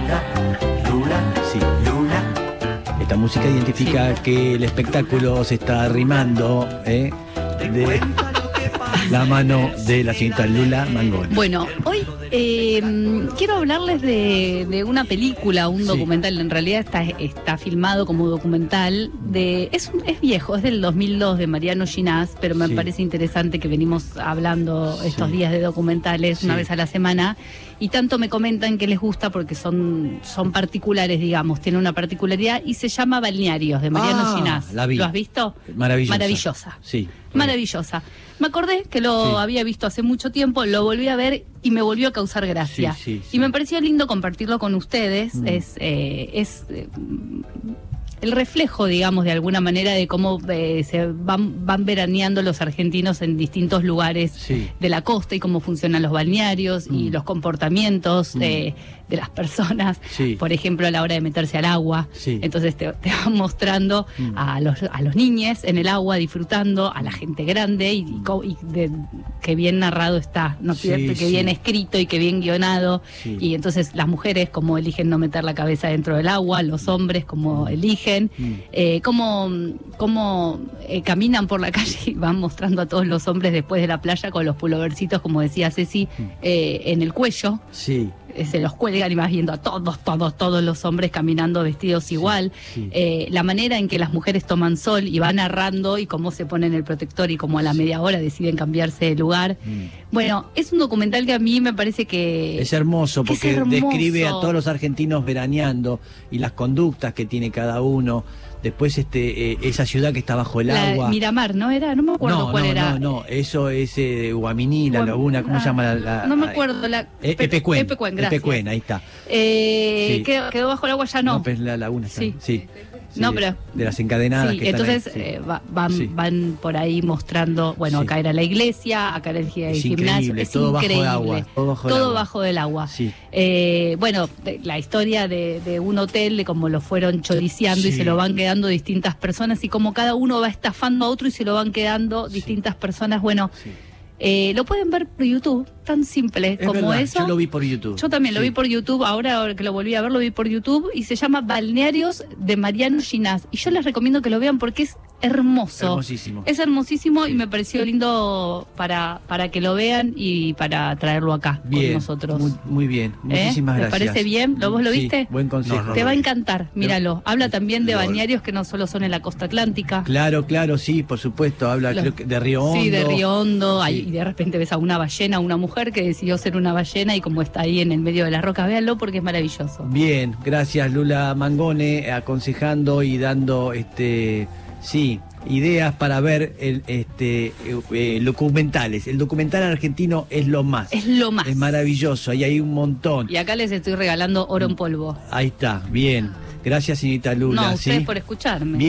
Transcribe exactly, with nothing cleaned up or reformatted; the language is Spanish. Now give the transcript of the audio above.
Sí. Esta música identifica sí. que el espectáculo se está arrimando ¿eh? de la mano de la señorita Lula Mangone. Bueno, hoy eh, quiero hablarles de, de una película, un documental, sí. en realidad está, está filmado como documental, de es, es viejo, es del dos mil dos de Mariano Ginás, pero me sí. parece interesante que venimos hablando estos sí. días de documentales sí. una vez a la semana, y tanto me comentan que les gusta porque son, son particulares, digamos, tiene una particularidad, y se llama Balnearios, de Mariano ah, Ginás. La vi. ¿Lo has visto? Maravillosa. Maravillosa. Sí. Maravillosa. Me acordé que lo sí. había visto hace mucho tiempo, lo volví a ver y me volvió a causar gracia. Sí, sí, sí. Y me pareció lindo compartirlo con ustedes. Mm. Es, eh, es eh, el reflejo, digamos, de alguna manera de cómo eh, se van, van veraneando los argentinos en distintos lugares sí. de la costa y cómo funcionan los balnearios mm. y los comportamientos mm. de, de las personas, sí. por ejemplo, a la hora de meterse al agua. Sí. Entonces te, te van mostrando mm. a los a los niños en el agua disfrutando, a la gente grande y, y, y de, que bien narrado está, ¿no es sí, cierto? Que sí. bien escrito y que bien guionado. Sí. Y entonces las mujeres como eligen no meter la cabeza dentro del agua, los hombres como eligen. Mm. Eh, cómo, cómo eh, caminan por la calle y van mostrando a todos los hombres después de la playa con los pulovercitos, como decía Ceci, mm. eh, en el cuello. Sí. Eh, se los cuelgan y vas viendo a todos, todos, todos los hombres caminando vestidos igual. Sí, sí. Eh, la manera en que las mujeres toman sol y van narrando y cómo se ponen el protector y cómo a la sí. media hora deciden cambiarse de lugar. Mm. Bueno, es un documental que a mí me parece que... Es hermoso porque es hermoso. Describe a todos los argentinos veraneando y las conductas que tiene cada uno. Después este eh, esa ciudad que está bajo el la agua. Miramar, ¿no era? No me acuerdo no, cuál no, era. No, no, eso es eh, Guaminí, la laguna, ¿cómo ah, se llama? La, la, no me acuerdo. La, eh, Epecuén. Epecuén, gracias. Epecuén, ahí está. Eh, sí. quedó, quedó bajo el agua, ya no. No, pues la laguna está. Sí. sí. Sí, no, pero de las encadenadas sí, que entonces están ahí, sí. eh, va, van, sí. van por ahí mostrando, bueno, sí. acá era la iglesia, acá era el, el es gimnasio, es todo increíble, bajo agua, todo bajo todo el agua. bajo del agua. Sí. Eh, bueno, de, la historia de, de un hotel, de cómo lo fueron choriciando sí. y se lo van quedando distintas personas y cómo cada uno va estafando a otro y se lo van quedando sí. distintas personas. Bueno, sí. eh, lo pueden ver por YouTube, tan simple es como verdad, eso. Yo lo vi por YouTube. Yo también sí. lo vi por YouTube, ahora, ahora que lo volví a ver, lo vi por YouTube y se llama Balnearios de Mariano Ginás. Y yo les recomiendo que lo vean porque es hermoso. Hermosísimo. Es hermosísimo sí. y me pareció lindo para, para que lo vean y para traerlo acá bien, con nosotros. Muy, muy bien, muchísimas ¿Eh? gracias. ¿Te parece bien? ¿Lo, ¿Vos lo sí, viste? Buen consejo. No, no, Te va a encantar, míralo. Habla también de no. balnearios que no solo son en la costa atlántica. Claro, claro, sí, por supuesto. Habla Los, creo que de Río Hondo. Sí, de Río Hondo. Sí. Ahí, y de repente ves a una ballena, una mujer que decidió ser una ballena y como está ahí en el medio de las rocas, véanlo porque es maravilloso. Bien, gracias Lula Mangone, aconsejando y dando este sí ideas para ver el, este eh, documentales. El documental argentino es lo más. Es lo más. Es maravilloso, ahí hay un montón. Y acá les estoy regalando oro en polvo. Ahí está, bien. Gracias, señorita Lula. No, ustedes ¿sí? por escucharme. Bien.